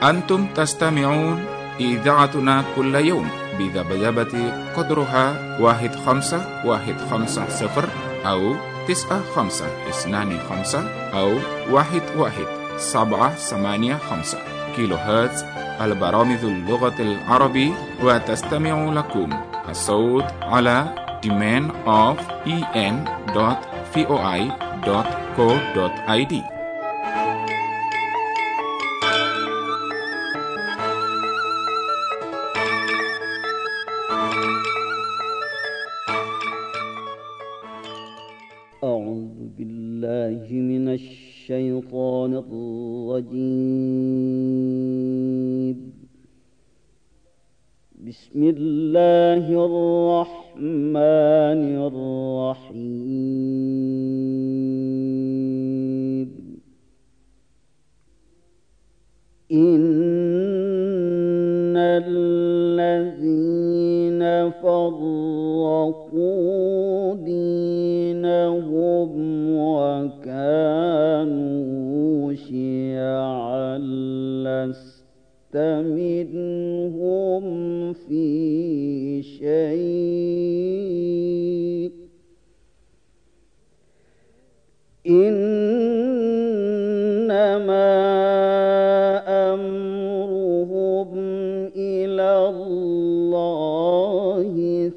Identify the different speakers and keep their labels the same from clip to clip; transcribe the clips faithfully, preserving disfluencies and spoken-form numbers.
Speaker 1: أنتم تستمعون إذاعتنا كل يوم بذبذبة قدرها واحد خمسة واحد خمسة صفر أو تسعة خمسة اثنان خمسة أو واحد واحد سبعة ثمانية خمسة كيلو هرتز. البرامج اللغة العربية، وتستمع لكم الصوت على demand of en dot voi dot co dot id.
Speaker 2: أعوذ بالله من الشيطان الرجيم. بسم الله الرحمن الرحيم. إن الذين فرقوا دينهم وكانوا شيعا لست منهم في شيء إنما أمرهم إلى الله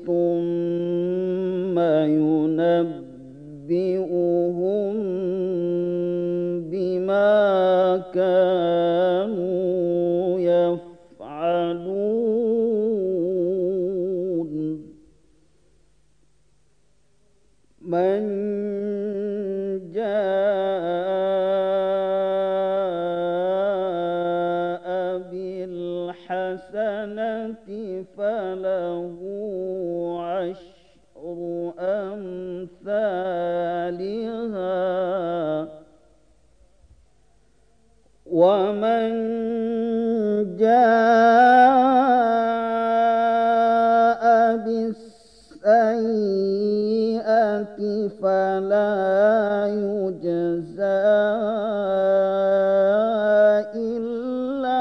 Speaker 2: ثم ينبئهم بما كانوا يفعلون. من جاء بالحسنة فله عشر أمثالها ومن جاء بالسيئة فلا يجزى إلا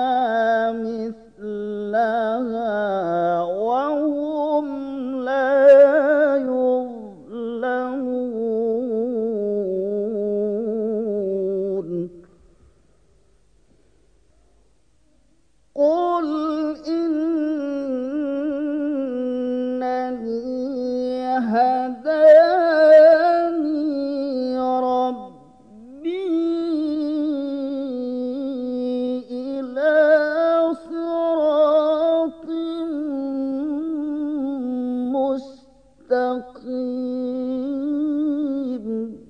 Speaker 2: مثلها وهم لا يظلمون. قل إنني هداني ربي إلى صراط مستقيم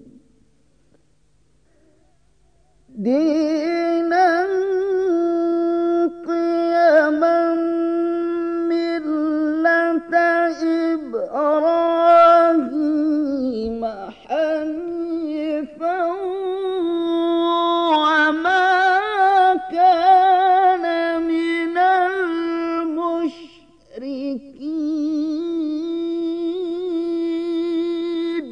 Speaker 2: دينا قيما ملة إبراهيم حنيفا وما كان من المشركين.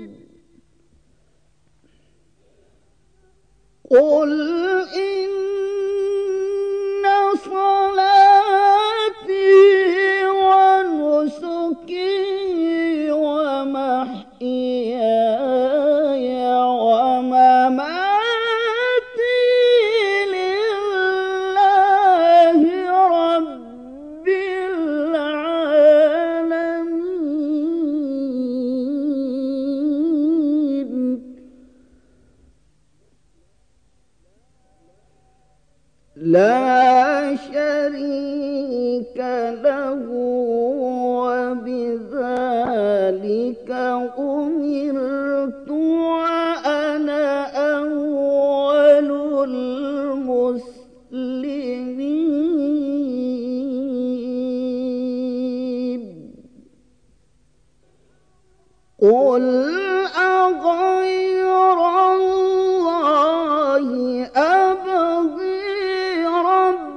Speaker 2: قل إن صلاتي ونسكي ومحياي ومماتي لله رب العالمين لا شريك له وبذلك أمرت وأنا أول المسلمين. قل أغير الله أبغي ربا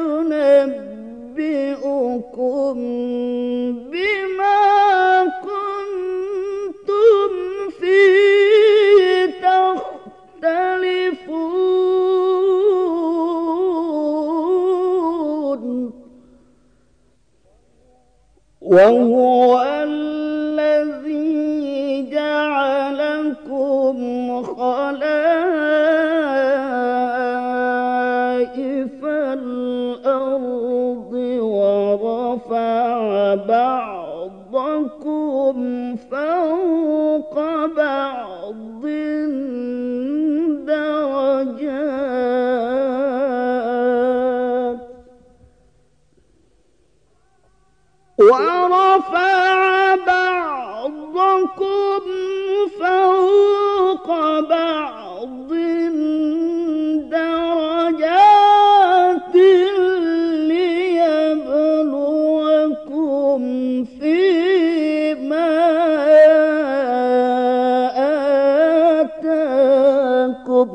Speaker 2: ينبئكم بما كنتم فيه تختلفون وهو الذي جعلكم خلائف الأرض ورفع بعضكم فوق بعض درجات ورفع بعضكم فوق بعض درجات ليبلوكم فيما آتاكم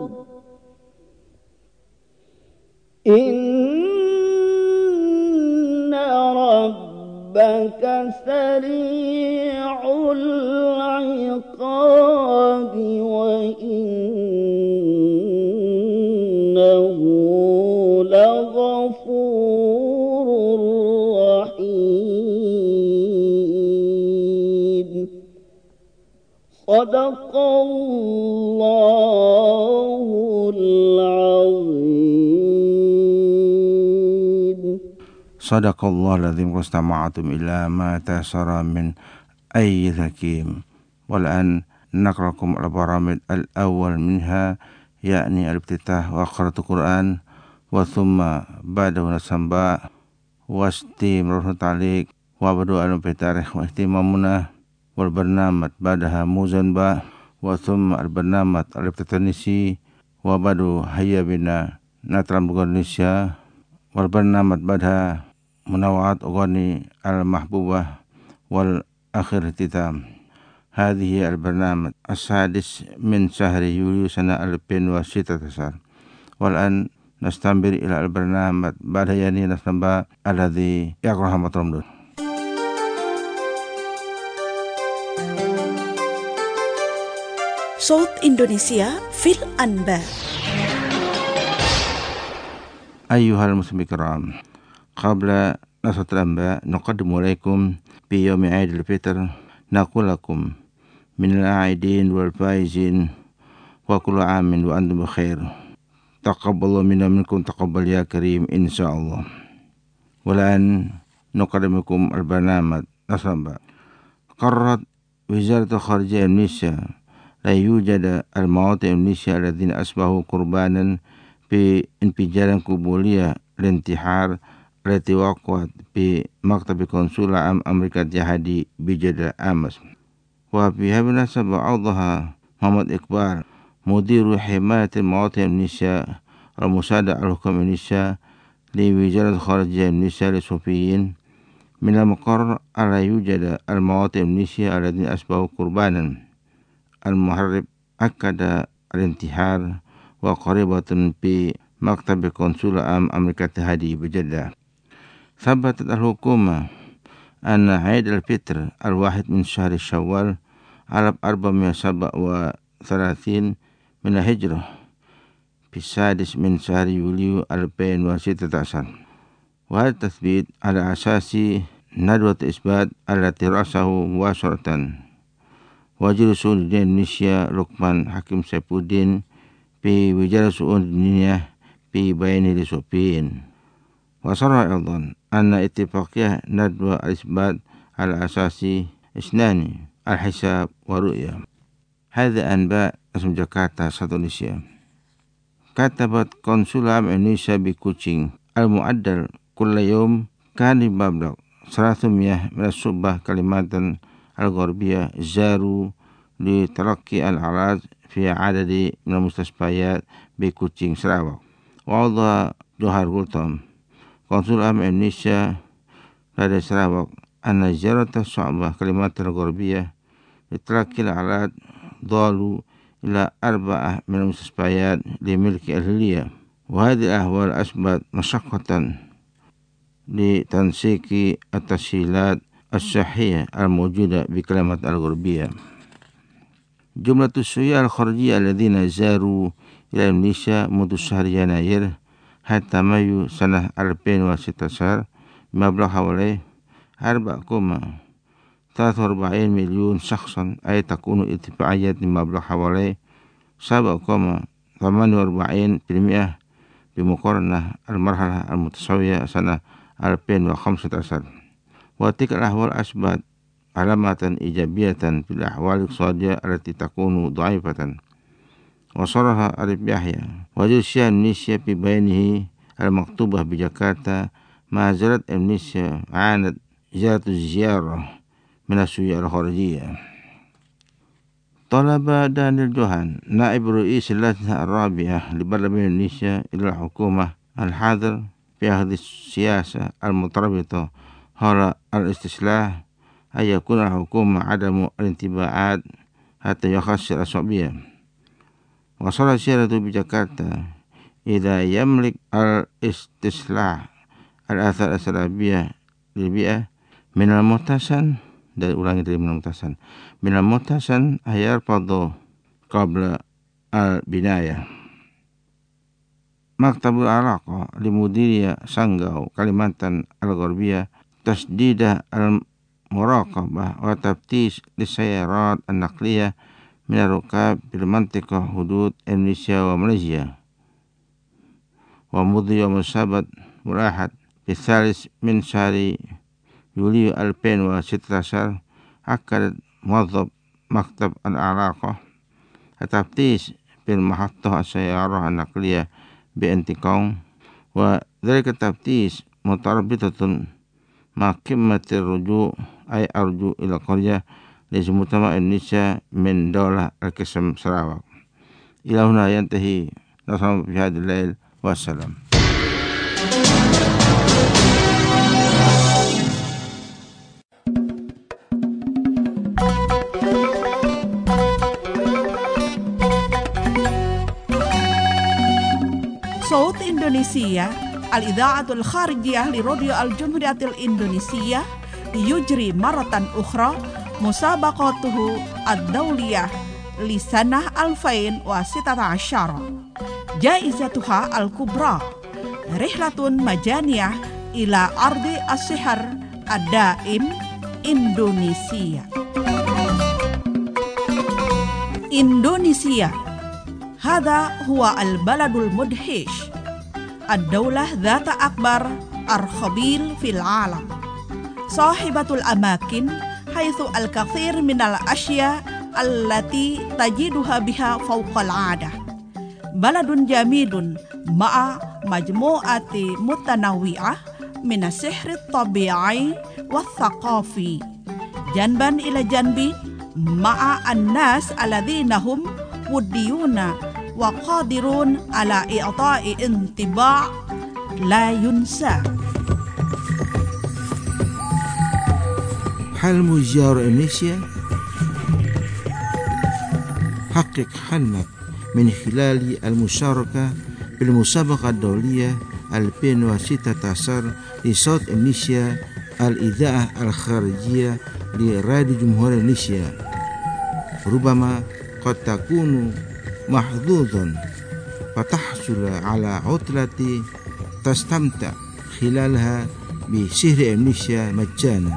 Speaker 2: إن ربك سريع العقاب وإنه لغفور رحيم صدق الله العظيم.
Speaker 3: Sadaqallahul azim wastama'atum ila ma tasara min ayyi hakim. Wal'an nakrakum al-baramid al-awwal minha yakni al-ibtitah wa qiraatul Qur'an wa thumma ba'dahu nasamba wa istimrarul ta'liq wa badu al-bitarikh wa ihtimamuna wal barnamat ba'daha muzanba wa thumma al-barnamat al-ibtitanisi wa badu hayya bina natram Indonesia wal barnamat ba'daha munawat ughani al-mahbubah wal akhir titam. Hadhihi al-barnamaj as-sadis min syahri Yuli sana alfin wa sittata ashar. Wal an nastamir ila al-barnamaj ba'da yani nasamba alladhi yaqra Muhammad Ramdan.
Speaker 4: Saut Indonesia fil Anbar.
Speaker 3: Ayyuhal muslimin kiram, qabla nasratul anba nuqaddimu alaikum bi yawmi Aidil Fitr naqul lakum min al-aidin wal faizin wa kullu amin wa antum bikhair. Taqabbalu minna minkum taqabbal ya karim insyaallah. Walan nuqaddimukum al-barnamaj nasramba. Qarrat Wizaratul Kharijiyah Indonesia la yujada al-mawati' Indonesia alladziina asbahu qurbanan bi infijaran qubuliyah lintihar التي وقعت بمكتب قنصل عام أمريكا الاتحادي بجدة أمس. وفي هذه المناسبة أوضح محمد إقبال مدير حماية المواطن إندونيسيا والمساعدة على الحكومة إندونيسيا لوزارة الخارجية إندونيسيا للصحفيين من المقرر ألا يوجد المواطن إندونيسيا الذين أصبحوا قربانا. المحرر أكد الانتحار وقريبة بمكتب قنصل عام أمريكا الاتحادي بجدة. ثبتت الحكومة أن عيد الفطر الواحد من شهر شوال على أربعمائة وسبعة وثلاثين من الهجرة في السادس من شهر يوليو ألفين وستة عشر. وهذا التثبيت على أساس ندوة إثبات التي رأسه مباشرة وزير شؤون الدين إندونيسيا لقمان حكيم سيفودين في وزارة شؤون الدنيا في بيان للصحفيين. وصرح أيضا أن اتفاقية ندوة الإثبات على أساس اثنان الحساب ورؤية. هذا أنباء اسم جاكرتا إندونيسيا. كتبت قنصل عام إندونيسيا بكوتشين المعدل كل يوم كان بمبلغ ثلاثمائة من الصبح كلمات الغربية زاروا لتلقي الأعراض في عدد من المستشفيات بكوتشين سراوك. وأوضح جوهر غولتم قنصل عام إندونيسيا لدى سراوك أن زيارة الصعبة كلمات الغربية لتلقي الأعراض ضالوا إلى أربعة من المستشفيات لملك أهلية. وهذه الأحوال أثبت مشقة لتنسيق التسهيلات الصحية الموجودة بكلمات الغربية. جملة السياح الخارجية الذين زاروا إلى إندونيسيا منذ شهر يناير حتى مايو سنة ألفين وستة عشر مبلغ حوالي أربعة فاصلة ثلاثة وأربعين مليون شخصا، أي تكون ارتفاعية مبلغ حوالي سبعة فاصلة ثمانية وأربعين بالمئة بمقارنة المرحلة المتساوية سنة ألفين وخمسة عشر. وتلك الأحوال أثبتت علامة إيجابية في الأحوال الاقتصادية التي تكون ضعيفة. وصرح أريف يحيى وزير السياحة إندونيسيا في بيانه المكتوبة بجاكرتا: ما زالت إندونيسيا عانت زيادة الزيارة من السياح الخارجية. طلب دانيال جوهان نائب رئيس اللجنة الرابعة لبرلمان إندونيسيا إلى الحكومة الحاضر في هذه السياسة المتربطة حول الاستصلاح أن يكون الحكومة عدم الانتباهات حتى يخسر الشعبية. وصل سيرته بجاكرتا: إذا يملك الاستصلاح الآثار السلبية للبيئة من المحتسن dari ulangi dari المحتسن من المحتسن أن يرفض قبل البناية. مكتب العلاقة لمديرية سانغاو كاليمانتان الغربية تشديد المراقبة وتفتيش للسيارات النقلية من الركاب في المنطقة حدود إندونيسيا وماليزيا. ومنذ يوم السبت الأحد في الثالث من شهر يوليو ألفين وستة عشر أكد موظف مكتب العلاقة التفتيش في المحطة السيارة النقلية بانتقام، وذلك التفتيش متربطة مع قمة الرجوع أي أرجو إلى قرية لمجتمع إندونيسيا من دولة القسم سراواك. إلى هنا ينتهي نصر في هذا الليل، والسلام.
Speaker 4: صوت إندونيسيا الإذاعة الخارجية لراديو الجمهورية الإندونيسية يجري مرة أخرى مسابقته الدولية لسنة ألفين وستة عشر. جائزتها الكبرى رحلة مجانية إلى أرض السحر الدائم إندونيسيا. إندونيسيا هذا هو البلد المدهش، الدولة ذات أكبر أرخبيل في العالم، صاحبة الأماكن حيث الكثير من الأشياء التي تجدها بها فوق العادة. بلد جميل مع مجموعة متنوعة من السحر الطبيعي والثقافي جنبا إلى جنب مع الناس الذين هم وديون وقادرون على إعطاء انطباع لا ينسى.
Speaker 3: حلم زيارة إندونيسيا؟ حقق حلمك من خلال المشاركة في المسابقة الدولية ألفين وستة عشر لصوت إندونيسيا الإذاعة الخارجية لراديو جمهورية إندونيسيا. ربما قد تكون محظوظا فتحصل على عطلة تستمتع خلالها بسحر إندونيسيا مجانا.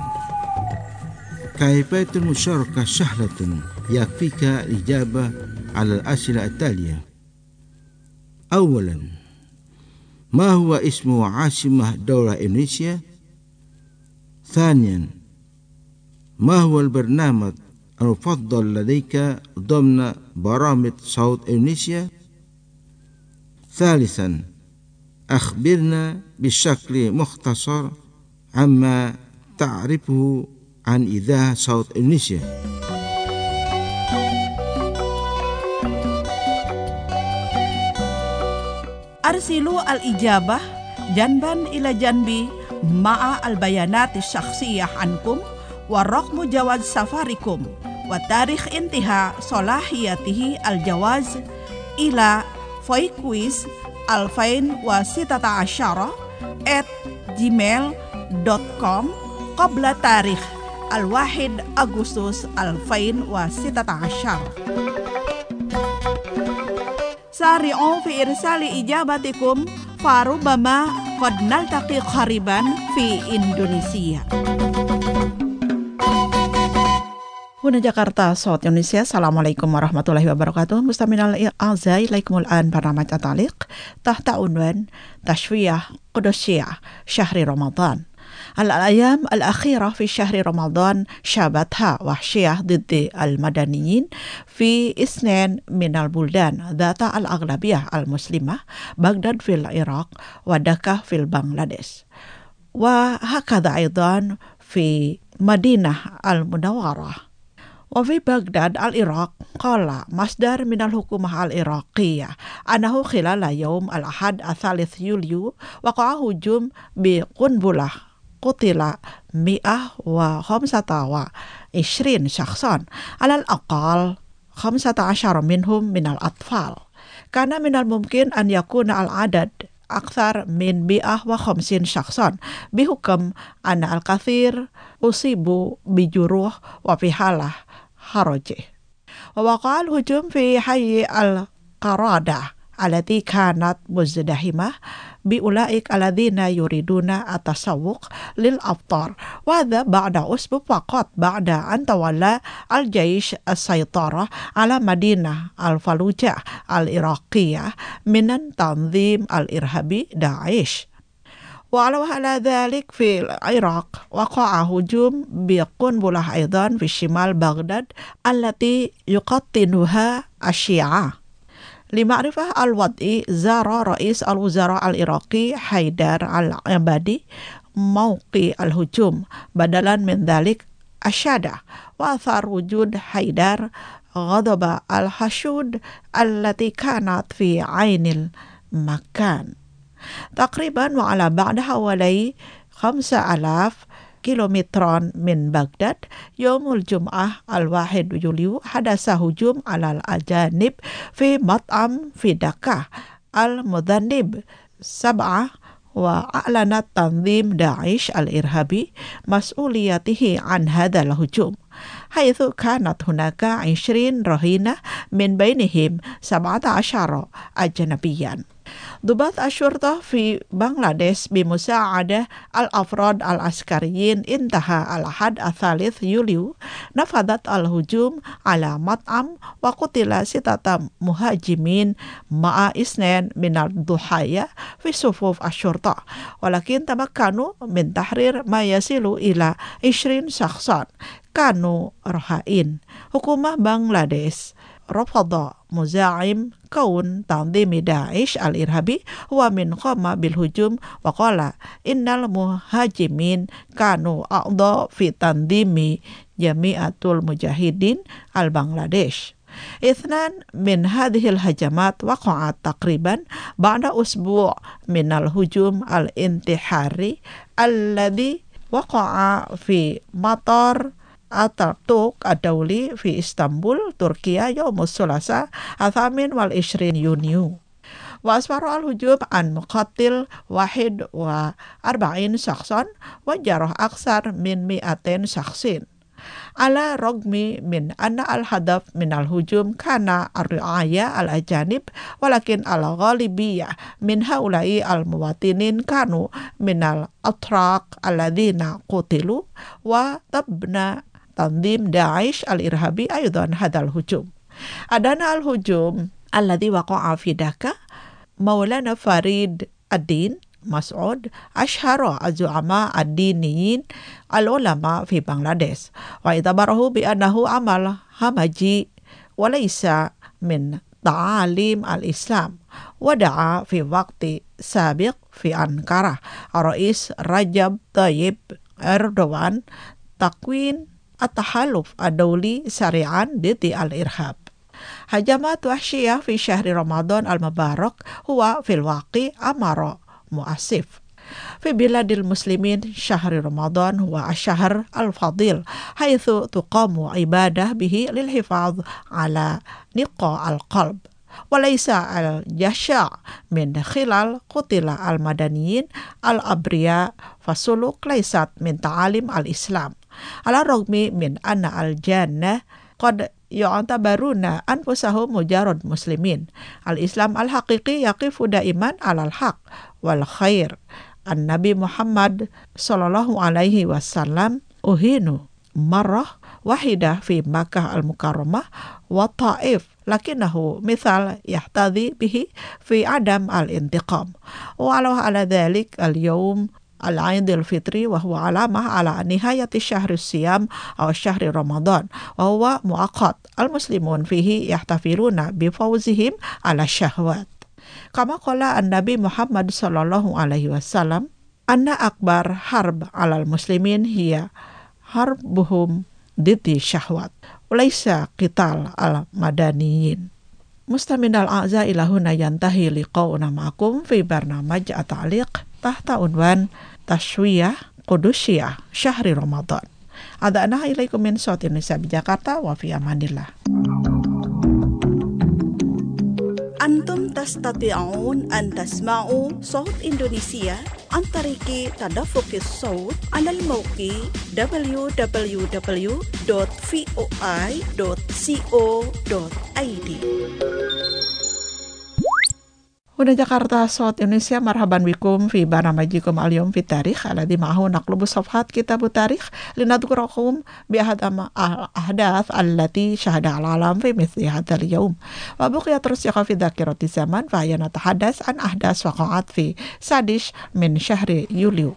Speaker 3: كيفية المشاركة سهلة، يكفيك الإجابة على الأسئلة التالية. أولا، ما هو اسم عاصمة دولة إندونيسيا؟ ثانيا، ما هو البرنامج المفضل لديك ضمن برامج صوت إندونيسيا؟ ثالثا، أخبرنا بشكل مختصر عما تعرفه عن إذاعة صوت إندونيسيا.
Speaker 4: أرسلوا الإجابة جنبا إلى جنب مع البيانات الشخصية عنكم ورقم جواز سفركم وتاريخ انتهاء صلاحيته الجواز إلى فويكويز ألفين وستة عشر at gmail dot com qabla tarikh al-wahid Agustus alfain wa sitata asyar. Sari'u fi irsali ijabatikum farubama qad naltaqi qariban fi Indonesia. Huna Jakarta, Saud Indonesia. Assalamualaikum warahmatullahi wabarakatuh. Mustaminal a'zai laikumul an barnamaj ataliq tahta unwan tashwiyah qudusyiyah syahri Ramadan. Al-ayam al-akhirah fi syahri Ramadan syabatha wahsyiyah diddi al-madaniyin fi isnan minal buldan dhata al-aghlabiyah al-muslimah Baghdad fil Iraq wa Dhaka fil Bangladesh wa hakadha aidan fi Madinah al-Munawwarah. وفي بغداد العراق قال مصدر من الحكومة العراقية أنه خلال يوم الأحد الثالث يوليو وقع هجوم بقنبلة قتل مئة وخمسة وعشرين شخصا على الأقل خمسة عشر منهم من الأطفال. كان من الممكن أن يكون العدد أكثر من مئة وخمسين شخصا بحكم أن الكثير أصيبوا بجروح وفي حالة حرجه. ووقع الهجوم في حي القرادة التي كانت مزدحمة بأولئك الذين يريدون التسوق للأفطار، وهذا بعد أسبوع فقط بعد أن تولى الجيش السيطرة على مدينة الفلوجة العراقية من التنظيم الإرهابي داعش. وعلى ذلك في العراق وقع هجوم بقنبلة أيضا في شمال بغداد التي يقطنها الشيعة. لمعرفة الوضع زار رئيس الوزراء العراقي حيدر العبادي موقع الهجوم. بدلا من ذلك أشاد وأثار وجود حيدر غضب الحشود التي كانت في عين المكان. تقريبا وعلى بعد حوالي خمسة آلاف كيلومترا من بغداد يوم الجمعة الواحد يوليو حدث هجوم على الأجانب في مطعم في دكة المذنب سبعة، وأعلنت تنظيم داعش الإرهابي مسؤوليته عن هذا الهجوم، حيث كانت هناك عشرين رهينة من بينهم سبعة عشر أجنبيا. ضباط الشرطة في بنغلاديش بمساعدة الأفراد العسكريين انتهى الأحد الثالث يوليو نفذت الهجوم على مطعم وقتل ستة مهاجمين مع اثنين من الضحايا في صفوف الشرطة، ولكن تمكنوا من تحرير ما يصل إلى عشرين شخصا كانوا رهائن. حكومة بنغلاديش رفض مزاعم كون تنظيم داعش الإرهابي هو من قام بالهجوم، وقال إن المهاجمين كانوا أعضاء في تنظيم جماعة المجاهدين البنغلاديش. اثنان من هذه الهجمات وقعت تقريبا بعد أسبوع من الهجوم الانتحاري الذي وقع في مطار أتاتورك الدولي في إسطنبول تركيا يوم الثلاثاء الثامن والعشرين يونيو. وأسفر الهجوم عن مقتل واحد وأربعين شخصا وجرح أكثر من مئتين شخص، على الرغم من أن الهدف من الهجوم كان الرعاية الأجانب، ولكن الغالبية من هؤلاء المواطنين كانوا من الأتراك الذين قتلوا. وتبنى تنظيم داعش الإرهابي أيضا هذا الهجوم. أدنى الهجوم الذي وقع في دكة مولانا فريد الدين مسعود أشهر الزعماء الدينيين العلماء في بنغلاديش، واعتبره بأنه عمل همجي وليس من تعاليم الإسلام. ودعا في وقت سابق في أنقرة الرئيس رجب طيب أردوغان تكوين التحالف الدولي سريعا ضد الإرهاب. هجمات وحشية في شهر رمضان المبارك هو في الواقع أمر مؤسف. في بلاد المسلمين شهر رمضان هو الشهر الفضيل، حيث تقام عبادة به للحفاظ على نقاء القلب. walaysa al-jasha' min khilal qutila al-madaniyin al-abriya fasuluk laysat min ta'alim al-islam ala rogmi min anna al-jannah qad yu'tabaruna anfusahum mujarrad muslimin. Al-Islam al-haqiqi yaqifu daiman alal haq wal khair. An-Nabi Muhammad sallallahu alaihi wasallam uhinu marrah wahidah fi Makkah al-Mukarramah wa Taif, lakinahu mithal yahtadi bihi fi adam al-intiqam. Wa ala dhalik al-yawm al-Aid al-Fitri wa huwa alamah ala nihayati syahri siyam aw syahri Ramadan wa huwa muaqqat. Al-muslimun fihi yahtafiluna bi fawzihim ala syahwat. Kama qala an-Nabi Muhammad sallallahu alaihi wasallam, anna akbar harb alal muslimin hiya harbuhum diti syahwat walaysa qital al madaniyin. Mustaminal a'za ilahuna yantahi liqauna ma'akum fi barnamaj at-ta'liq tahta unwan Tashwiyah Qudusyah Syahri Ramadan. Adana ilaikum min Sauti Indonesia di Jakarta wa fi amanillah.
Speaker 2: Antum tastati'un an tasma'u Saut Indonesia an tariki tadaffuqis saut alal mawqi w w w dot voi dot co dot i d.
Speaker 4: Udah Jakarta Saut Indonesia, marhaban bikum fi barnamajikum al-yawm fi tarikh alladhi ma'ahu naqlubu safhat kitab tarikh linadhkurakum bi ahadama al-ahdath allati syahada al-alam fi mithli hadzal yawm wa buqiya terus yaqa fi dzakirati zaman fa yana tahaddas an ahdas waqa'at fi sadish min syahri Yuli.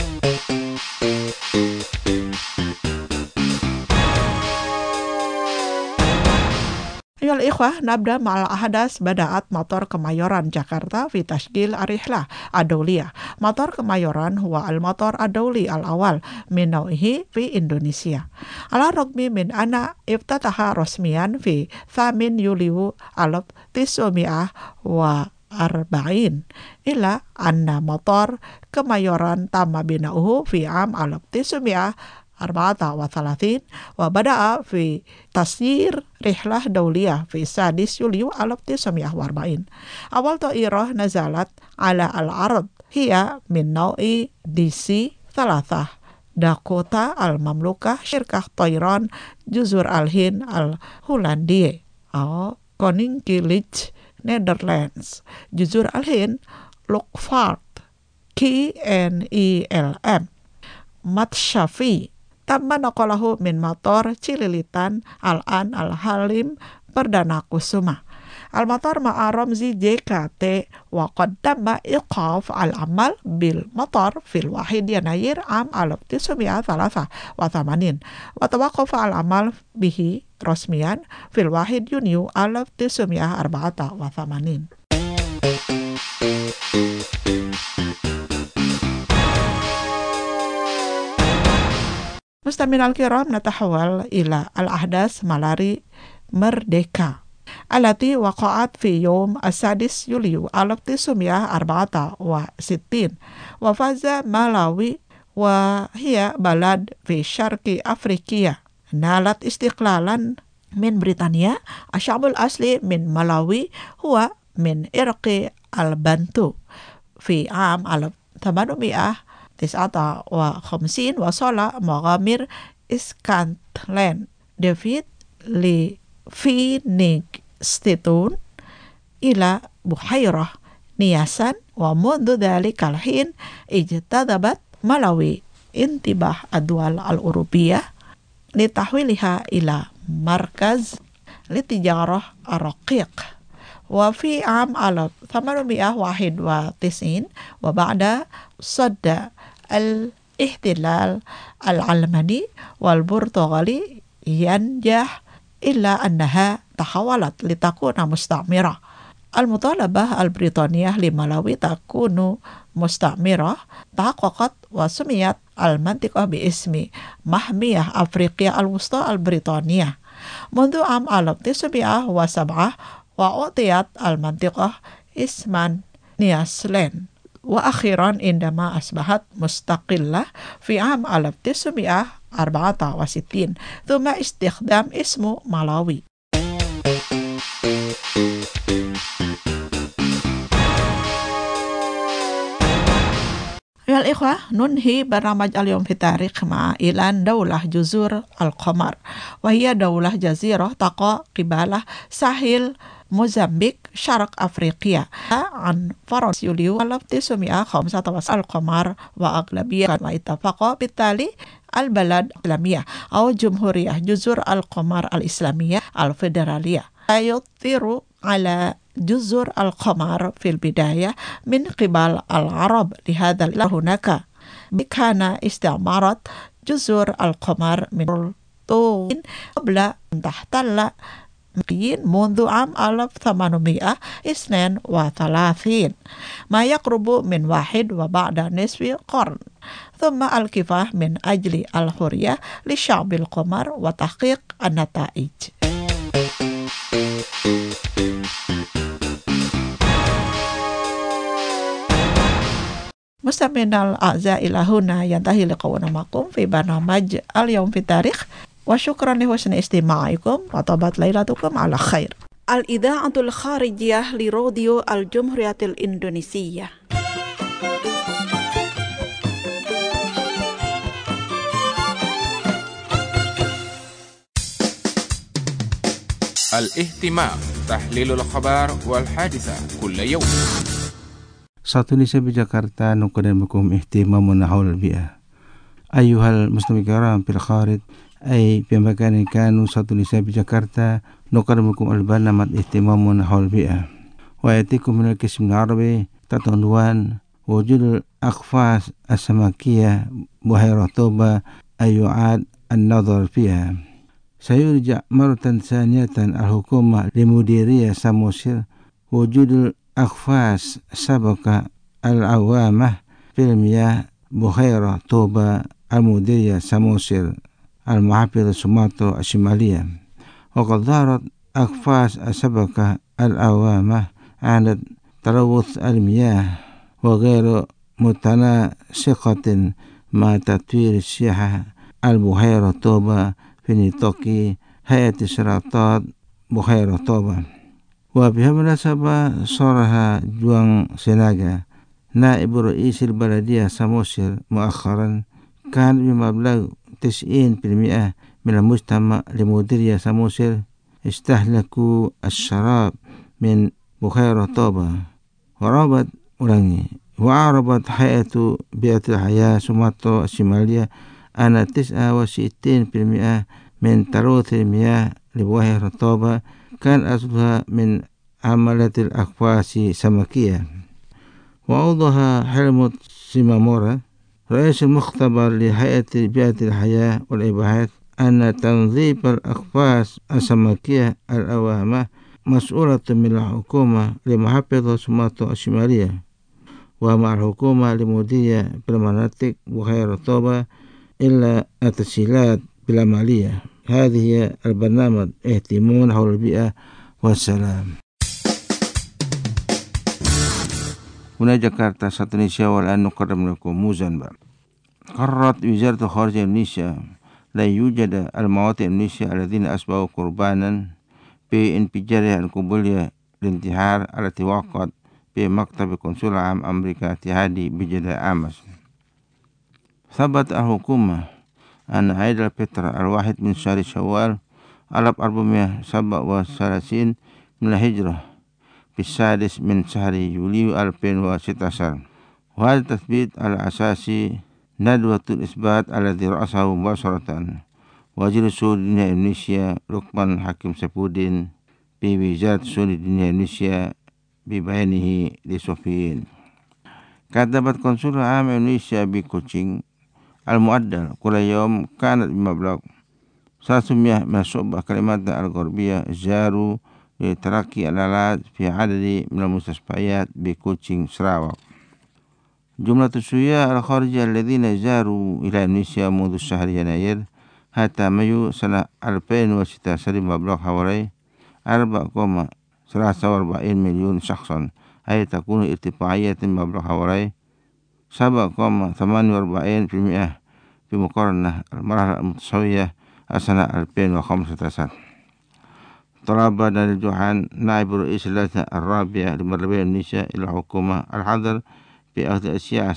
Speaker 4: Ayol ikhwah, nabda ma'al ahadas badaat motor Kemayoran Jakarta fi tasjil arihlah adawliyah. Motor Kemayoran huwa al-motor adawli al-awal min nau'ihi fi Indonesia. Ala rogmi min ana iftataha rosmian fi thamin yuliu alaf tisumi'ah wa arba'in ila anna motor Kemayoran tamma bina'uhu fi am alaf tisumi'ah arba'ata wa thalathin wa bada'a fi tasyir rihlah dawliyah fi sadis Yuliu alaf tis'amiyah wa arba'in. Awal ta'irah nazalat ala al-ard hiya min nau'i D C thalathah Dakota al-Mamlukah Syirkah Tayran Juzur al-Hind al-Hullandiyah atau Koninklijke Netherlands Juzur al-Hind Luchtvaart K N I L M Matschafi Tamma naqalahu min motor Cililitan Al-An Al-Halim Perdana Kusuma. Al-motor ma'a ramzi J K T wa qaddama iqaf al-amal bil motor fil wahid yanayir am alaf tisumiyah thalatha wa thamanin wa tawaqafa al-amal bihi rasmiyan fil wahid yuniu alaf tisumiyah arba'ata wa thamanin. Mustamin al-kiram natahawal ila al-ahdas malari merdeka alati waqa'at fi yawm as-sadis Yuliu alaf tisumiyah arba'ata wa sittin wa faza Malawi wa hiya balad fi syarqi Afrikia nalat istiqlalan min Britania. Asy'abul asli min Malawi huwa min irqi al-Bantu fi am alaf thamanumiyah tis'ata wa khamsin wasala Maghamir Scotland David li Phoenix Stitun ila Buhairah Niyasan wa mundu dhalikal hin ijtadabat Malawi intibah adwal al-Urubiyah litahwiliha ila markaz litijarah araqiq wa fi am alaf thamanumiyah wahid wa tis'in wa ba'da sadda al-ihtilal al-almani wal-Burtugali yanjah illa annaha tahawalat litakuna musta'mirah. Al-mutalabah al-Britaniyah li Malawi takunu musta'mirah tahaqqaqat wa sumiyat al-mantiqah bi ismi Mahmiyah Afriqiyah al-Wusta al-Britaniyah mundu am alaf tisumiyah wa sab'ah wa utiyat al-mantiqah isman Nyasaland wa akhiran indama asbahat mustaqillah fi am alaf tisumiyah arba'ata wa sittin thumma istikhdam ismu Malawi. الإخوة ننهي برنامج اليوم في التاريخ مع إعلان دولة جزر القمر، وهي دولة جزيرة تقع قبالة ساحل موزمبيق شرق أفريقيا. عن فرنسا يوليو ألف وتسعمائة وخمسة وتسعين القمر وأغلبية كما اتفقوا بالتالي البلد الإسلامية أو جمهورية جزر القمر الإسلامية الفيدرالية. يطير على جزر القمر في البداية من قبل العرب، لهذا هناك كان استعمارة جزر القمر من الطوين قبل أن تحتل منذ عام ألف وثمانمائة واثنين وثلاثين، ما يقرب من واحد وبعد نصف قرن، ثم الكفاح من أجل الحرية لشعب القمر وتحقيق النتائج. مستمعينا الأعزاء، إلى هنا ينتهي لقاؤنا معكم في برنامج اليوم في التاريخ، وشكرا لحسن استماعكم وطابت ليلتكم على خير.
Speaker 2: الإذاعة الخارجية لراديو الجمهورية الإندونيسية.
Speaker 1: الاهتمام تحليل الأخبار والحادثة كل يوم.
Speaker 3: Satu Indonesia di Jakarta nuqaddam lakum ihtimamun haul bi'ah. Ayyuhal muslimin kiram fil kharij ay fi makanin kanu Satu Indonesia di Jakarta nuqaddam lakum al-barnamij ihtimamun haul bi'ah. Wa yatikum min al-qism al-arabi tatanduan wujud al-aqfas as-samakiyah buhairah Toba ayyu'ad an-nadhar fiha. Sayurja maratan saniyatan al-hukumah limudiriyah Samosir wujud أخفاس سبق العوامة في المياه بحيرة طوبة المديرية سموسر المحافظة سومطرة الشمالية. وقد ظهرت أخفاس سبق العوامة عن تلوث المياه وغير متناسقة مع تطوير السياحة البحيرة طوبة في نطاق هيئة السلطات بحيرة طوبة. وفي المناسبة صرح جوان سيناغا نائب رئيس البلدية سموسر مؤخرا كان بمبلغ تسعين بالمئة من المجتمع لمديرية سموسر استهلكوا الشراب من بحيرة طوبة. ورابط أولاني وأعربت هيئة بيئة الحياة سومطرة الشمالية أن تسعة وستين بالمئة من تلوث المياه لبحيرة طوبة كان أصلها من عملة الأقفاص السمكية. وأوضح حلموت سيمامورا رئيس المختبر لهيئة بيئة الحياة والإباحات أن تنظيف الأقفاص السمكية الأوامة مسؤولة من الحكومة لمحافظة سومطرة الشمالية ومع الحكومة لمديرية بالمناطق بحيرة طوبة إلا التسهيلات بالعملية. هذه هي البرنامج اهتمام حول البيئة والسلام. هنا جاكرتا Satu Indonesia والآن نقدم لكم موزمبيق. قررت وزارة الخارجية إندونيسيا لا يوجد المواطن الإندونيسي الذين أصبحوا قربانا بانفجار القنبلة الانتحار التي وقعت في مكتب قنصل عام أمريكا الاتحادي بجدة أمس. ثبت الحكومة أن عيد الفطر الواحد من شهر شوال ألف وأربعمائة وسبعة وثلاثين من الهجرة في السادس من شهر يوليو ألفين وستة عشر، وهذا التثبيت على أساس ندوة الإثبات الذي رأسه مباشرة وزير الشؤون الدينية إندونيسيا لقمان حكيم سيفودين بوزارة الشؤون الدينية إندونيسيا ببيانه للصحفيين. كتبت قنصل عام إندونيسيا بكوتشين المعدل كل يوم كانت بمبلغ ثلاثمائة من الشعوب كلمات الغربية زاروا لترقي الآلات في عدد من المستشفيات بكوتشين سراواك. جملة السياح الخارجية الذين زاروا إلى إندونيسيا منذ شهر يناير حتى مايو سنة ألفين وستة عشر بمبلغ حوالي أربعة فاصلة ثلاثة وأربعين مليون شخصا، أي تكون ارتفاعية بمبلغ حوالي سبعة فاصلة ثمانية وأربعين بالمئة بمقارنة المرحلة المتساوية السنة ألفين وخمسة عشر. طلب نادي جوحان نائب رئيس اللجنة الرابعة لمربية إندونيسيا إلى الحكومة الحذر بأخذ السياسة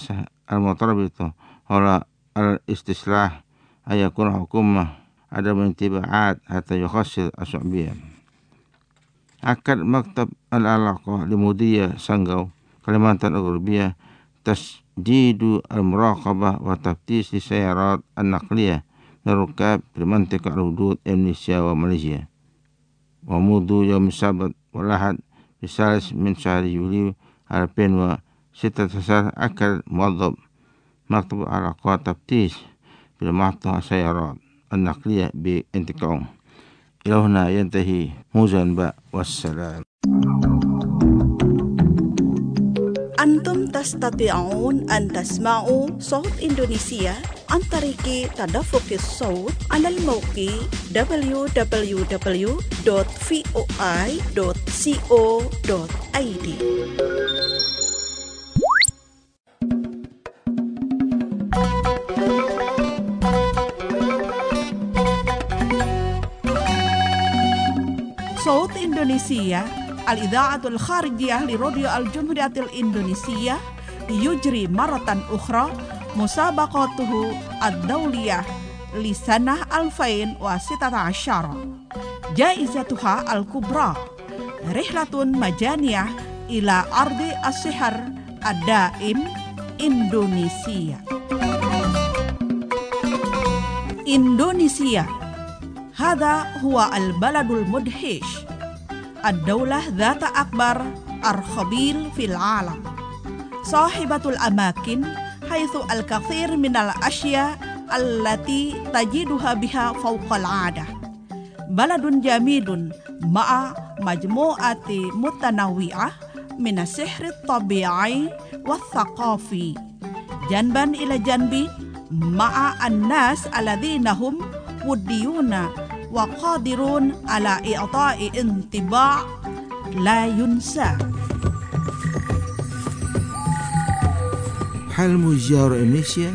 Speaker 3: المتربطة على الاستسلاح أن يكون حكومة عدم انتباعات حتى يخسر الشعبية. أكد مكتب العلاقة لمديرية سانغاو كليمانتان الغربية تشديد المراقبة والتفتيش للسيارات النقلية للركاب في منطقة الحدود إندونيسيا وماليزيا. ومنذ يوم السبت والأحد الثالث من شهر يوليو ألفين وستة عشر أكد موظف مكتب العلاقات تفتيش في محطة السيارات النقلية بانتقام. إلى هنا ينتهي موزن والسلام.
Speaker 2: أنتم تستطيعون أن تسمعوا صوت إندونيسيا عن طريق تدفق الصوت على الموقع دبليو دبليو دبليو دوت فوي دوت كو دوت اي دي. صوت إندونيسيا الإذاعة الخارجية لراديو الجمهورية الإندونيسية يجري مرة أخرى مسابقته الدولية لسنة ألفين وستة عشر. جائزتها الكبرى رحلة مجانية إلى أرض السحر الدائم إندونيسيا. إندونيسيا هذا هو البلد المدهش، الدولة ذات أكبر أرخبيل في العالم، صاحبة الأماكن حيث الكثير من الأشياء التي تجدها بها فوق العادة. بلد جميل مع مجموعة متنوعة من السحر الطبيعي والثقافي، جنبا إلى جنب مع الناس الذين هم وديون وقادرون على إعطاء انطباع لا ينسى.
Speaker 3: حلم زيارة إندونيسيا؟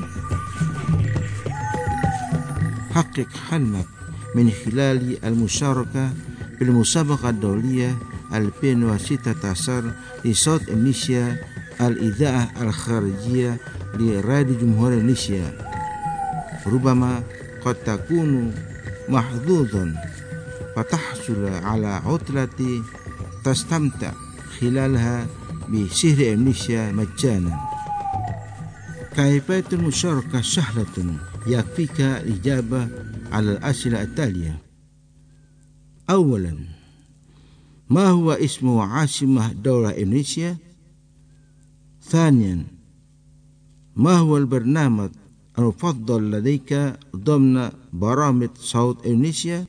Speaker 3: حقق حلمك من خلال المشاركة في المسابقة الدولية ألفين وستة عشر لصوت إندونيسيا الإذاعة الخارجية لراديو جمهورية إندونيسيا. ربما قد تكون محظوظا فتحصل على عطلة تستمتع خلالها بسحر إندونيسيا مجانا. كيفية المشاركة سهلة، يكفيك الإجابة على الأسئلة التالية. أولا، ما هو اسم عاصمة دولة إندونيسيا؟ ثانيا، ما هو البرنامج المفضل لديك ضمن برامج صوت إندونيسيا؟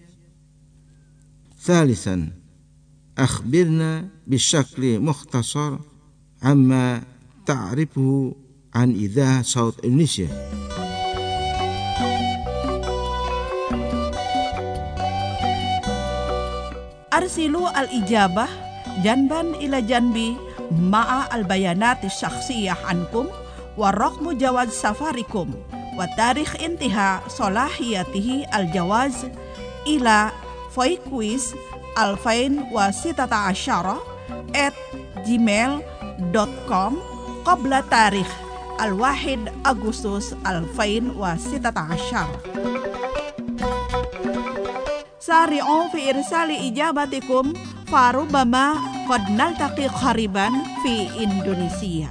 Speaker 3: ثالثا، أخبرنا بشكل مختصر عما تعرفه عن إذاعة صوت إندونيسيا.
Speaker 2: أرسلوا الإجابة جنبا إلى جنب مع البيانات الشخصية عنكم ورقم جواز سفركم وتاريخ انتهاء صلاحيته الجواز إلى فويكويز ألفين وستة عشر at جيميل دوت كوم قبل تاريخ الواحد أغسطس ألفين وستة عشر. سارعوا في إرسال إجابتكم فربما قد نلتقي قريبا في إندونيسيا.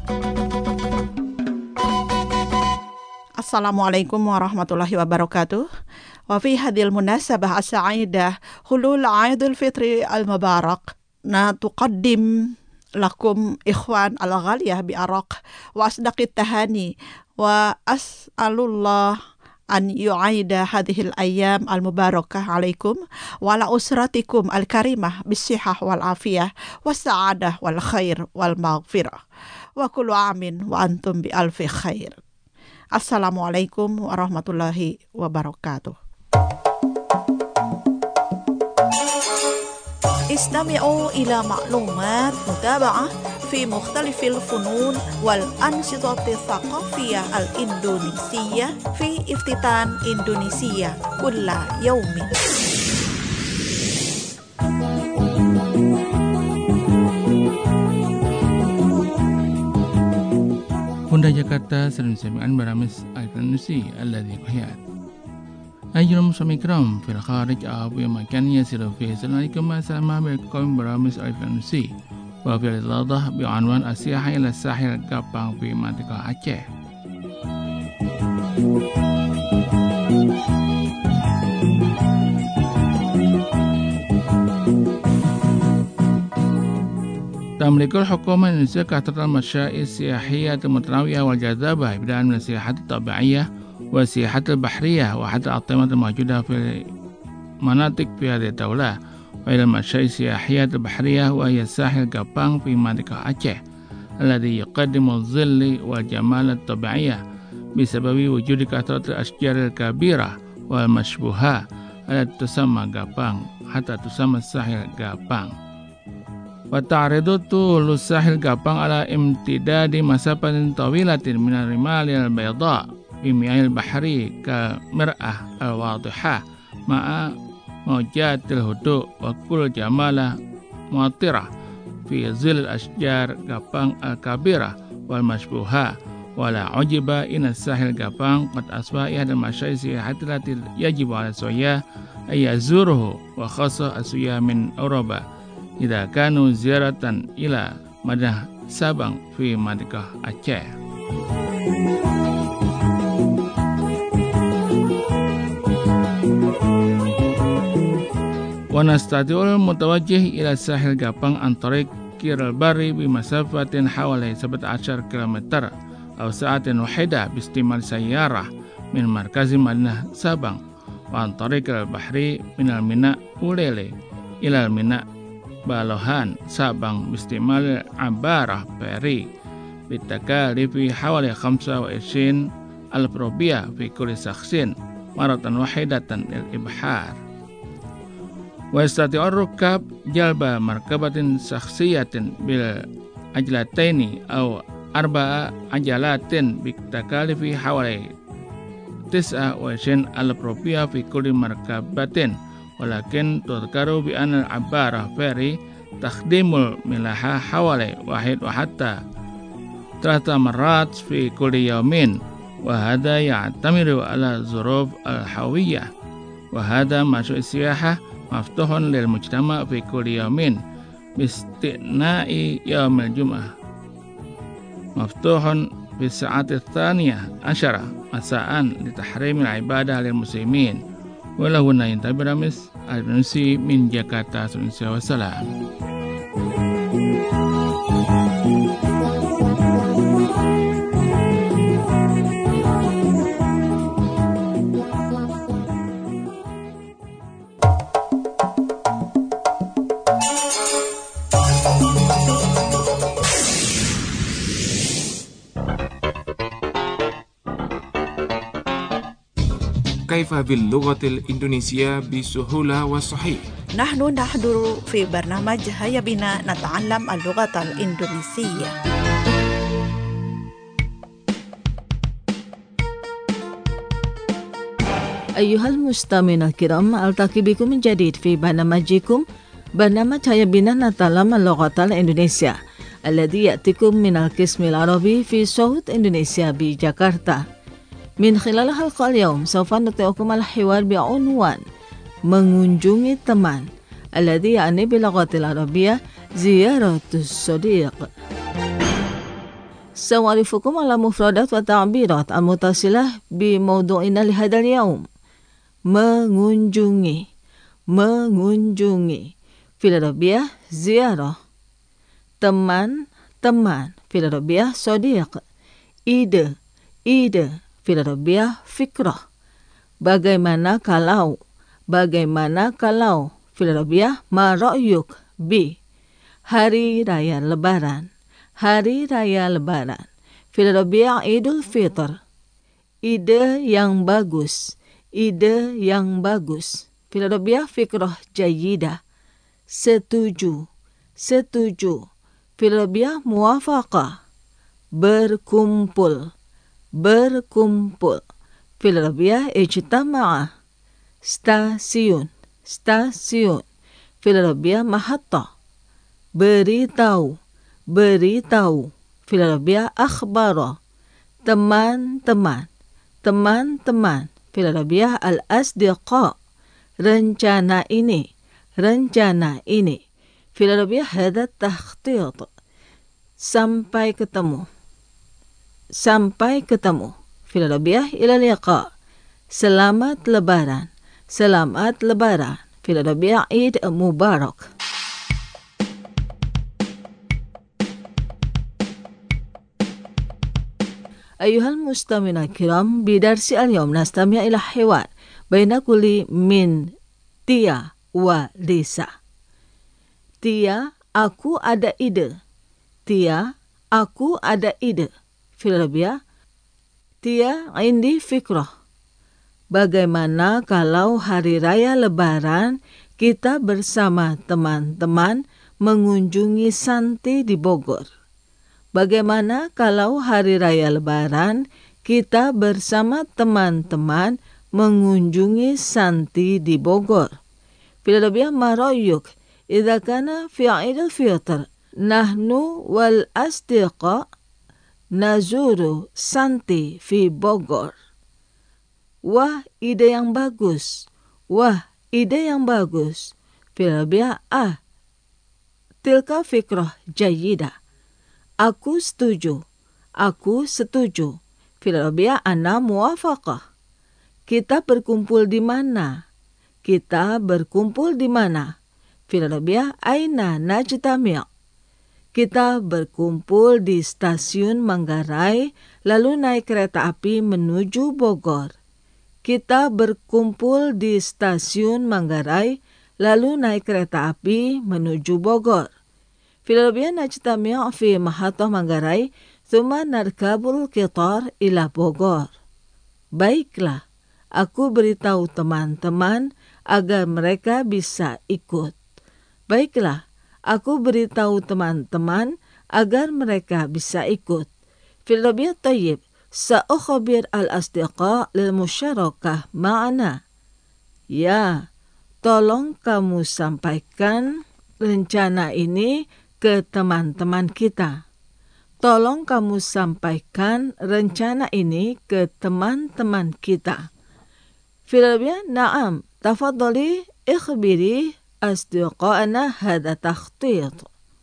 Speaker 2: Assalamualaikum warahmatullahi wabarakatuh. Wa fi hadhil munasabah as-sa'idah hulul Aidul Fitri al-Mubarak na tuqaddim lakum ikhwan al-ghaliyah bi araq wa asdaqit tahani wa as'alullah an yu'aida hadhil ayyam al-mubarakah alaikum wa ala usratikum al-karimah bis-sihah wal afiyah was sa'adah wal khair wal maghfirah wa kullu amin wa antum bi alfi khair. Assalamualaikum warahmatullahi wabarakatuh. استمعوا إلى معلومات متابعة في مختلف الفنون والأنشطة الثقافية الإندونيسية في افتتان إندونيسيا كل يوم.
Speaker 5: Pemda Jakarta sering sami'an baramis al-Nusi alladhi kuhiyat. أيها المستمعين الكرام في الخارج أو في مكان يسير فيه سنعليكم ما سمع بكم برامج الفرنسي وفي الإطلاق بعنوان السياحة إلى الساحل Gapang في منطقة Aceh. تملك الحكومة الإندونيسية كثرة المشاريع السياحية المتنوعة والجاذبة بدءا من السياحة الطبيعية والسياحة البحرية وحتى الأنظمة الموجودة في مناطق في هذه الدولة، وإلى المشاريع السياحية البحرية وهي الساحل Gapang في منطقة Aceh الذي يقدم الظل والجمال الطبيعية بسبب وجود كثرة الأشجار الكبيرة والمشبوهة التي تسمى Gapang حتى تسمى الساحل Gapang. وتعرض طول الساحل Gapang على امتداد مسافة طويلة من الرمال البيضاء بمياه البحر كمرآة الواضحة مع موجات الهدوء وكل جمالة مطرة في ظل الأشجار Gapang الكبيرة والمشبوهة. ولا عجب إن الساحل Gapang قد أصبح إحدى المشاريع السياحية التي يجب على السياح أن يزوره، وخاصة السياح من أوروبا إذا كانوا زيارة إلى مدينة Sabang في منطقة Aceh. ونستطيع المتوجه إلى الساحل Gapang عن طريق كير البري بمسافة حوالي سبعة عشر كيلومتر أو ساعة واحدة باستعمال سيارة من مركز مدينة Sabang، وعن طريق البحر من الميناء Ulele إلى الميناء Balohan Sabang باستعمال عبارة فيري بتكاليف حوالي خمسة وعشرين ألف روبية في كل شخص مرة واحدة للإبحار. ويستطيع الركاب جلب مركبة شخصية بالعجلتين أو أربع عجلات بتكاليف حوالي تسعة وعشرين ألف روبية في كل مركبة، ولكن تذكر بأن العبارة فيري تخدم الملاحة حوالي واحد وحتى ثلاث مرات في كل يوم، وهذا يعتمد على الظروف الهوية. وهذا مشروع السياحة مفتوح للمجتمع في كل يوم باستثناء يوم الجمعة، مفتوح في الساعة الثانية عشرة مساء لتحريم العبادة للمسلمين. ولهنا ينتهي برامج al-Nusi من Jakarta. Wassalam.
Speaker 1: كيف باللغة الإندونيسية بسهولة وصحيح؟
Speaker 2: نحن نحضر في برنامج هيا بنا نتعلم اللغة الإندونيسية.
Speaker 6: أيها المستمعين الكرام، ألتقي بكم من جديد في برنامجكم برنامج هيا بنا نتعلم اللغة الإندونيسية الذي يأتيكم من القسم العربي في صوت إندونيسيا بجاكرتا. من خلال حلقة اليوم سوف نطيعكم الحوار بعنوان mengunjungi teman الذي يعني باللغة العربية زيارة الصديق. سأعرفكم على مفردات وتعبيرات المتصلة بموضوعنا لهذا اليوم. mengunjungi mengunjungi في العربية زيارة. teman teman في العربية صديق. ide ide في العربية فكرة. bagaimana kalau bagaimana kalau في العربية ما رأيك ب. hari raya lebaran hari raya lebaran في العربية عيد الفطر. ide yang bagus ide yang bagus في العربية فكرة جيدة. setuju setuju في العربية موافقة. berkumpul berkumpul في العربية اجتماع. stasiun stasiun في العربية محطة. beritahu beritahu في العربية أخبار. teman-teman, teman-teman. Fil Arabiyah al-asdiqa, rencana ini, rencana ini. Fil Arabiyah hada takhtit, sampai ketemu, sampai ketemu. Fil Arabiyah ila liqa, selamat lebaran, selamat lebaran. Fil Arabiyah Eid Mubarak. أيها المستمعون الكرام بدرس اليوم نستمع إلى حوار بين كل من Tia wa Lisa. Tia, aku ada ide. Tia, aku ada ide. Fil Arabiyah, Tia indi fikrah. Bagaimana kalau hari raya Lebaran kita bersama teman-teman mengunjungi Santi di Bogor? Bagaimana kalau hari raya Lebaran kita bersama teman-teman mengunjungi Santi di Bogor? Fil Arabiyah ma ra'yuk idza kana fi 'Eid al-Fitr nahnu wal asdiqa nazuru Santi fi Bogor. Wah, ide yang bagus. Wah, ide yang bagus. Fil Arabiyah ah tilka fikrah jayyidah. Aku setuju. Aku setuju. Fil Arabiyah ana muwafaqah. Kita berkumpul di mana? Kita berkumpul di mana? Fil Arabiyah aina najtami'. Kita berkumpul di stasiun Manggarai lalu naik kereta api menuju Bogor. Kita berkumpul di stasiun Manggarai lalu naik kereta api menuju Bogor. Fil Arabiyah najtami' fi mahattah Manggarai thumma narkabul qitar ila Bogor. Baiklah, aku beritahu teman-teman agar mereka bisa ikut. Baiklah, aku beritahu teman-teman agar mereka bisa ikut. Fil Arabiyah tayyib, sa'ukhbir al-asdiqa lil musyarakah ma'ana. Ya, tolong kamu sampaikan rencana ini ke teman-teman kita. Tolong kamu sampaikan rencana ini ke teman-teman kita. Fil Arabiyah na'am, tafadhali ikhbiri asdiqa'ana hadha takhtit.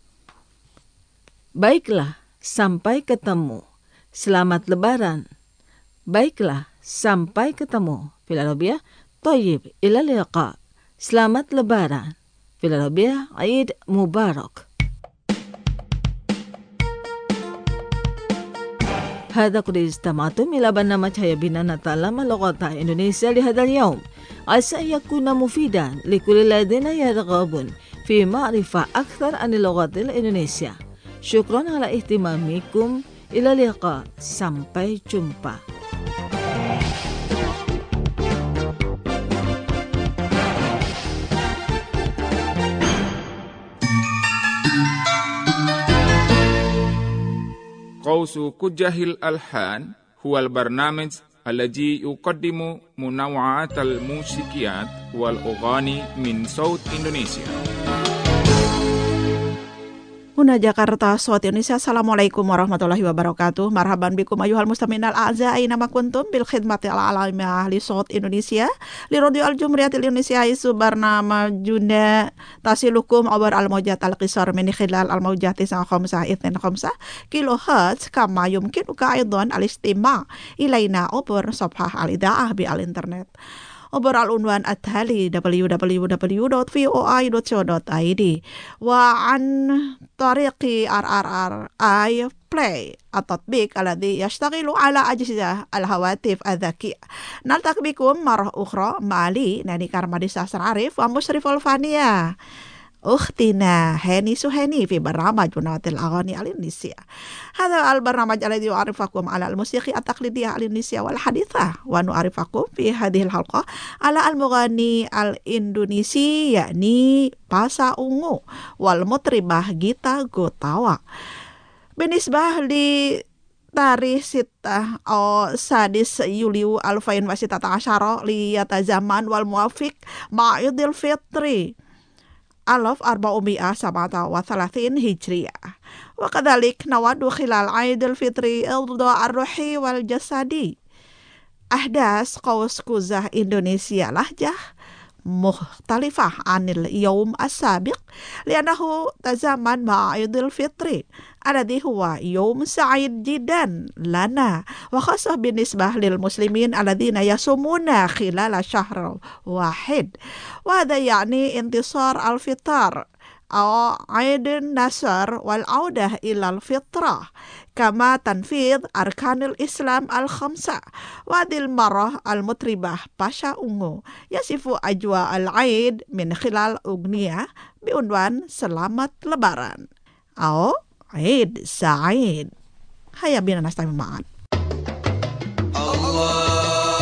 Speaker 6: Baiklah, sampai ketemu. Selamat Lebaran. Baiklah, sampai ketemu. Fil Arabiyah tayyib ila liqa. Selamat Lebaran. Fil Arabiyah Eid Mubarak. هذا قد استمعتم إلى برنامج هيا بنا نتعلم اللغة الإندونيسية لهذا اليوم. عسى أن يكون مفيدا لكل الذين يرغبون في معرفة أكثر عن اللغة الإندونيسية. شكرا على اهتمامكم. إلى اللقاء. Sampai jumpa.
Speaker 1: قوس كجه الألحان هو البرنامج الذي يقدم منوعات الموسيقيات والأغاني من صوت إندونيسيا.
Speaker 4: Huna Jakarta, Suat Indonesia. Assalamualaikum warahmatullahi wabarakatuh. Marhaban bikum ayuhal mustaminal a'za aina ma kuntum bil khidmati ala alamiyah li Suat Indonesia li radio al jumriyatil Indonesia isu barnama junda tasilukum abar al mawjat al qisar min khilal al mawjat tis'a khamsah itnain khamsah kilohertz kama yumkin uka aidan al istima ilaina over safhah al idaah bi al internet. Obar al-unwan at-tali w w w dot voi dot co dot i d wa an tariqi R R R I Play التطبيق الذي يشتغل على أجهزة الهواتف الذكية. نلتقي بكم مرة أخرى مع لي ناني كارماديسا عارف ومشرف الفانية أختنا هاني سهاني في برنامج منوعات الأغاني الإندونيسية. هذا البرنامج الذي يعرفكم على الموسيقى التقليدية الإندونيسية والحديثة، ونعرفكم في هذه الحلقة على المغني الإندونيسي يعني باسا أونغو والمطربة جيتا غوتاوا. بالنسبة لتاريخ ستة أو سادس يوليو ألفين وستة عشر ليتزامن والموافق مع عيد الفطر ألف أربعمائة وسبعة وثلاثين هجرية. وكذلك نود خلال عيد الفطر إرضاء الروحي والجسدي. أحداث قوس قزح إندونيسيا لهجة مختلفة عن اليوم السابق لأنه تزامن مع عيد الفطر الذي هو يوم سعيد جدا لنا وخاصة بالنسبة للمسلمين الذين يصومون خلال شهر واحد، وهذا يعني انتصار الفطر أو عيد النصر والعودة إلى الفطرة كما تنفيذ أركان الإسلام الخمسة. وهذه المرة المطربة باشا أونغو يصف أجواء العيد من خلال أغنية بعنوان سلامة لباران أو عيد سعيد. هيا بنا نستمع معا. الله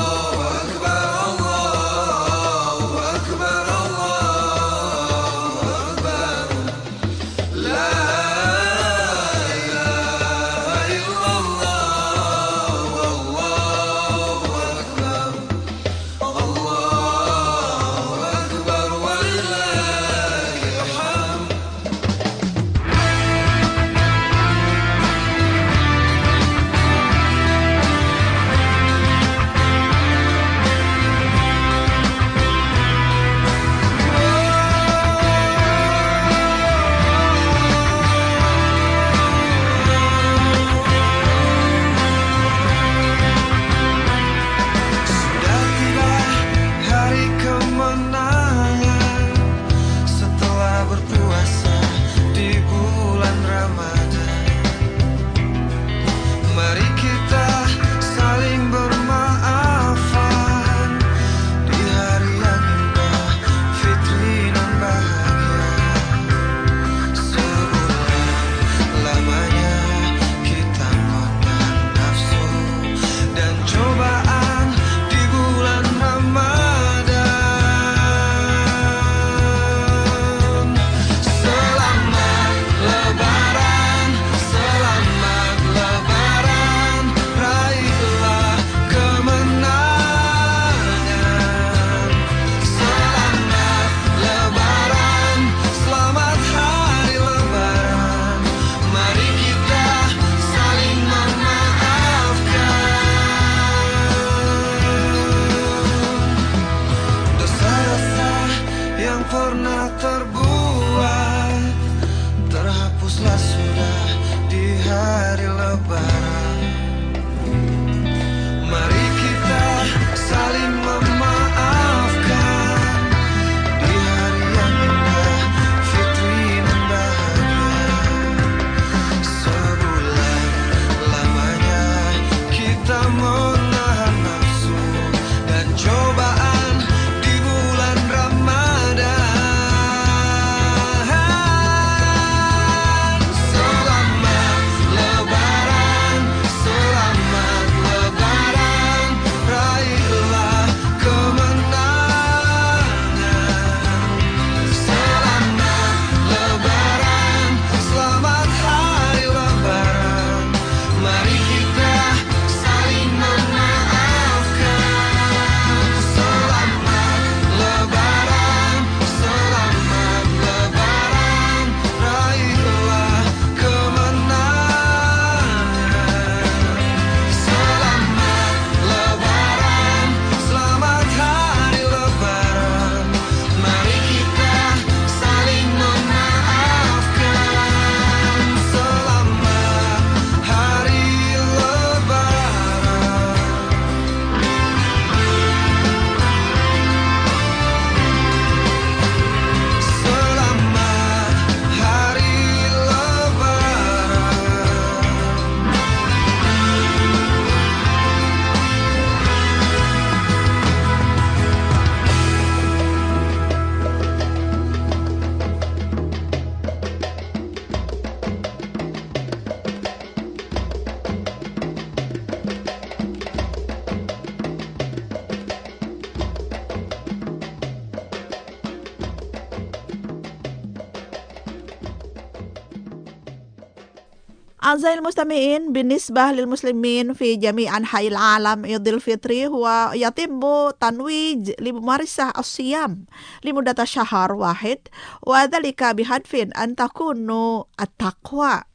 Speaker 4: أعزائي المستمعين، بالنسبة للمسلمين في جميع أنحاء العالم عيد الفطر هو يتم تنويج لممارسة الصيام لمدة شهر واحد، وذلك بهدف أن تكون التقوى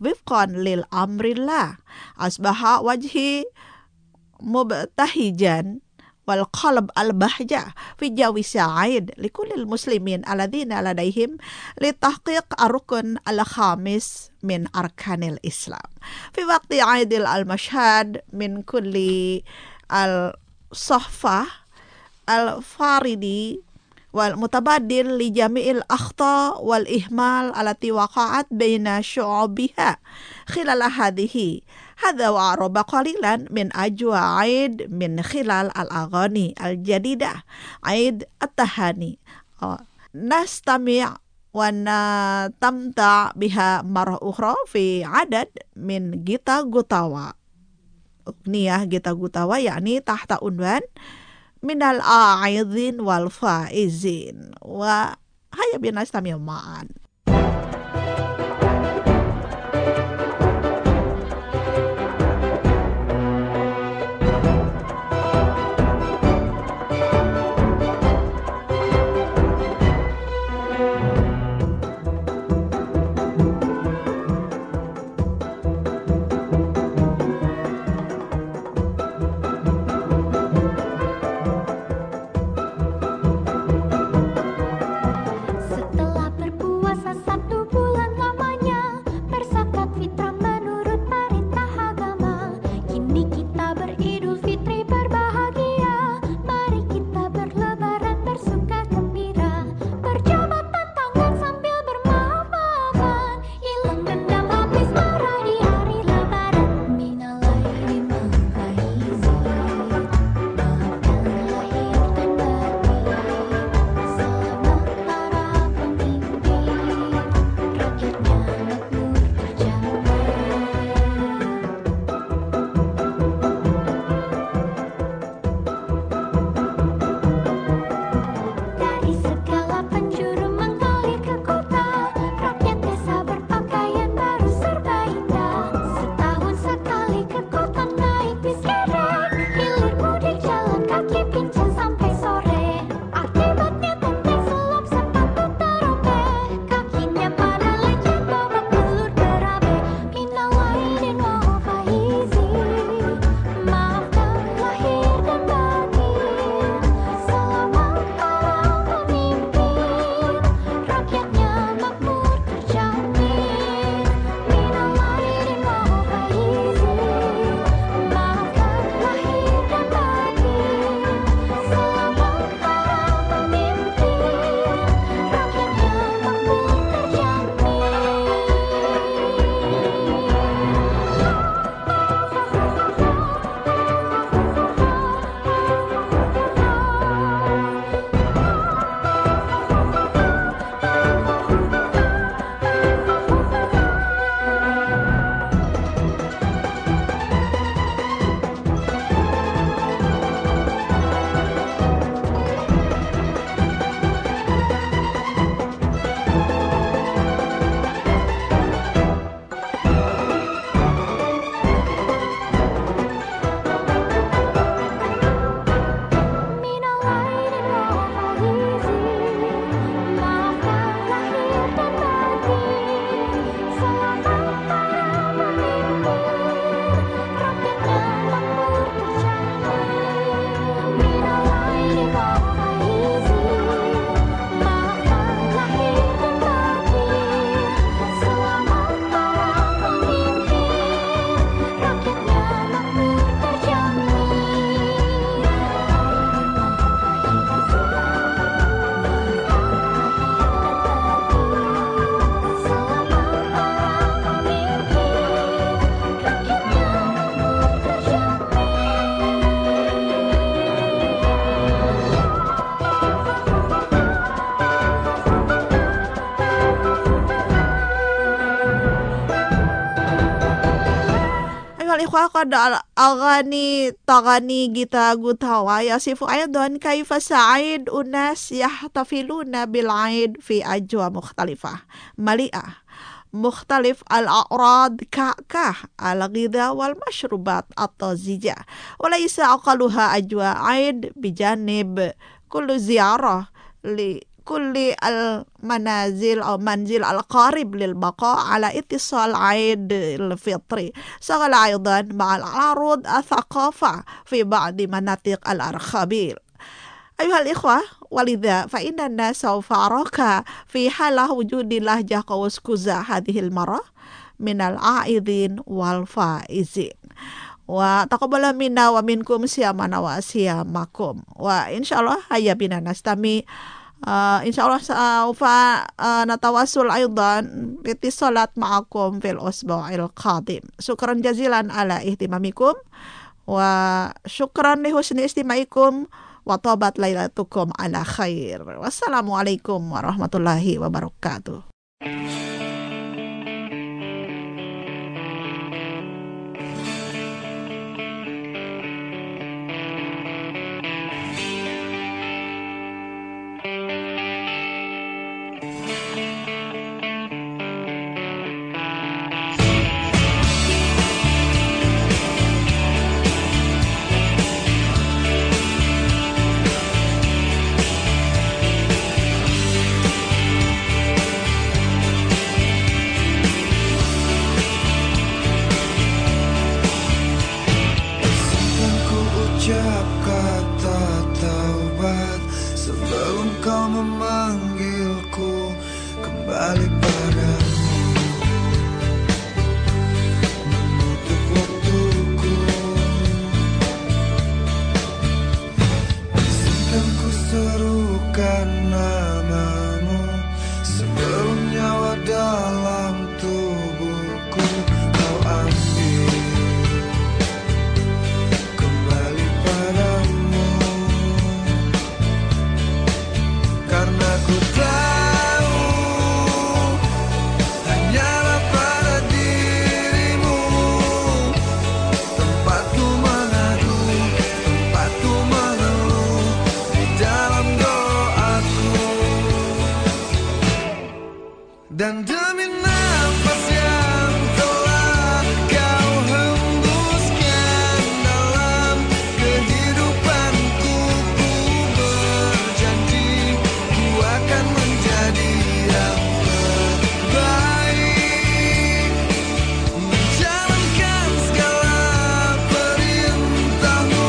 Speaker 4: wifqan lil amrillah asbaha wajhi mubtahijan wal qalb al bahja fi jawi sa'id likulil muslimin alladzina ladaihim li tahqiq ar-rukn al khamis min arkanil Islam fi waqti aidil al mashhad min kulli al sahfah al faridi wal mutabadil li jami'il akhta wal ihmal allati waqa'at baina syu'ubiha khilal hadhihi hadza wa araba qalilan min ajwa aid min khilal al-aghani al-jadidah aid at-tahani nastami' wa natamta biha marah ukhra fi adad min Gita Gutawa Ugniyah Gita Gutawa yakni tahta unwan minal a'idhin wal faizin wa haya binastami' ma'an. ikhwah qad al-aghani taghani Gita Gutawa yasifu aidan kaifa sa'id unas yahtafiluna bil aid fi ajwa mukhtalifah mali'ah mukhtalif al-a'rad ka'kah al-ghidha wal mashrubat at-tazija walaysa aqaluha ajwa aid bijanib kullu ziyarah li كل المنازل أو منزل القارب للبقاء على اتصال عيد الفطر. شغل أيضا مع العروض الثقافة في بعض مناطق الأرخبيل. أيها الإخوة، ولذا فإن الناس سوف أراك في حال وجود لهجة قوس قزح هذه المرة من العائدين والفائزين. وتقبل منا ومنكم صيامنا وصيامكم. وإن شاء الله هيا بنا نستمع. إن شاء الله سوف نتواصل أيضا باتصالات معكم في الأسبوع القادم. شكرا جزيلا على اهتمامكم وشكرا لحسن استماعكم وطابت ليلتكم على خير. والسلام عليكم ورحمة الله وبركاته.
Speaker 7: Dan demi nafas yang telah kau hembuskan dalam kehidupanku, ku berjanji ku akan menjadi yang terbaik, menjalankan segala perintahmu,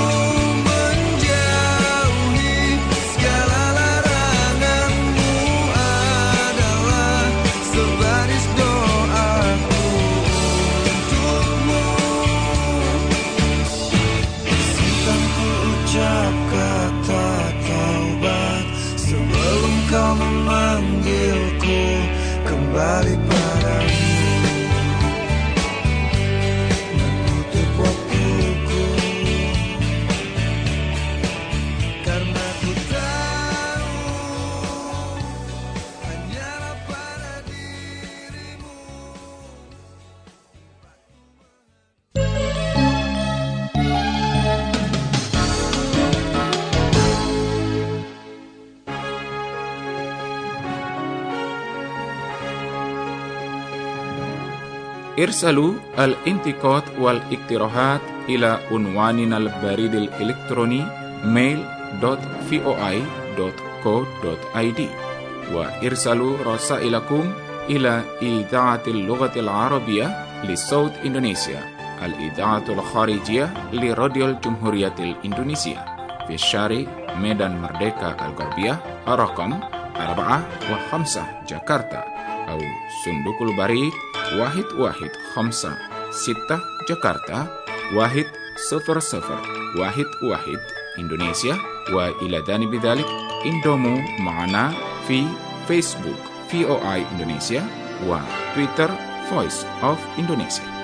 Speaker 7: menjauhi segala laranganmu adalah sebaris doaku untukmu. Simpan ku ucap kata taubat sebelum kau memanggilku kembali padamu, menutup waktuku, karena ku tahu hanyalah pada dirimu.
Speaker 1: ارسلوا الانتقاد والاقتراحات إلى عنواننا البريد الإلكتروني mail dot voi dot co dot id وارسلوا رسائلكم إلى إذاعة اللغة العربية لصوت إندونيسيا، الإذاعة الخارجية لراديو الجمهورية الإندونيسية في الشارع ميدان مردeka الغربية رقم أربعة وخمسة جاكرتا، أو صندوق البريد واحد واحد خمسة ستة جاكرتا واحد صفر صفر واحد واحد إندونيسيا. وإلى جانب ذلك انضموا معنا في فيسبوك في او اي إندونيسيا وتويتر Voice of Indonesia.